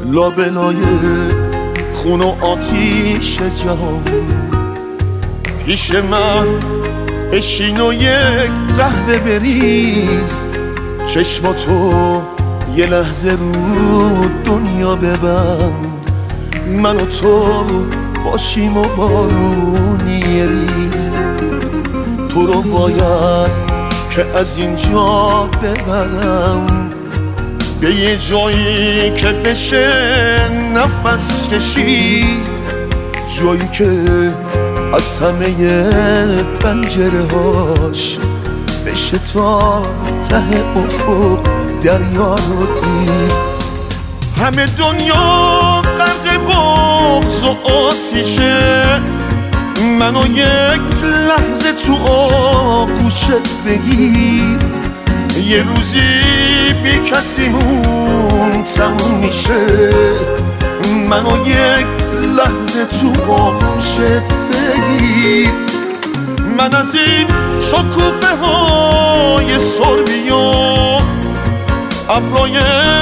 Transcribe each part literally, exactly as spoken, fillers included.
لابلای خون و آتیش جهان پیش من بشین و یک قهوه بریز، چشماتو یه لحظه رو دنیا ببند، من و تو باشیم و بارونی ریز. تو رو باید که از اینجا ببرم به یه جایی که بشه نفس کشید، جایی که از همه پنجره هاش بشه تا ته افق دریا رو دید. همه دنیا غرق بغض و آتیشه، منو یک لحظه تو آغوشت بگیر، یه روزی بی کسیمون تموم میشه، منو یک لحظه تو آغوشت بگیر. من از این شکوفه های سربی و ابرای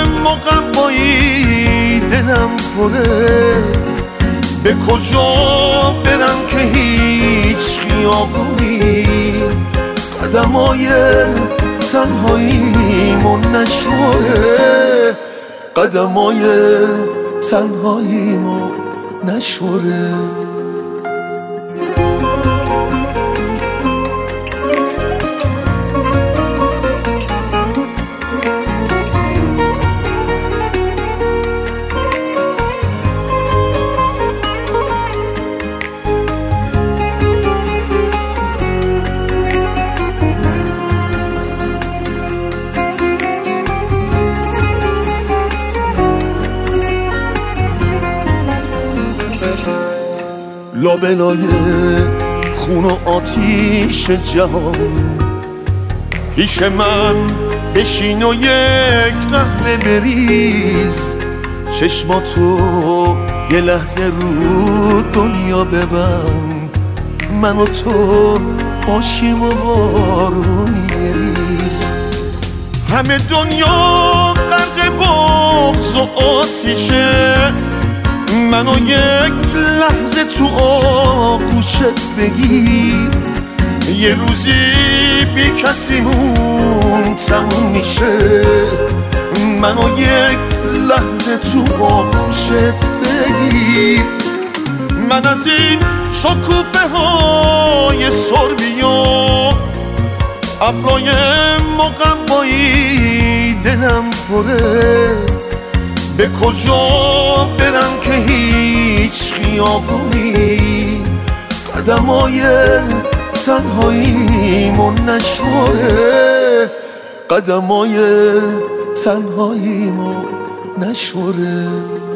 مقوایی دلم پره، به کجا برم که هیچ خیابونی قدمای تنهاییمو نشوره، قدمای تنهاییمو نشوره. لابلای خون و آتیش جهان پیش من بشین و یک قهوه بریز، چشماتو یه لحظه رو دنیا ببند، من و تو باشیم و بارونی ریز. همه دنیا غرق بغض و آتیشه، منو یک لحظه تو آغوشت بگیر، یه روزی بی کسیمون تموم میشه، منو یک لحظه تو آغوشت بگیر. من از این شکوفه های سربی و ابرای مقوایی دلم پره، به کجا برم که هیچ خیابونی قدمای تنهاییمو نشوره، قدمای تنهاییمو نشوره.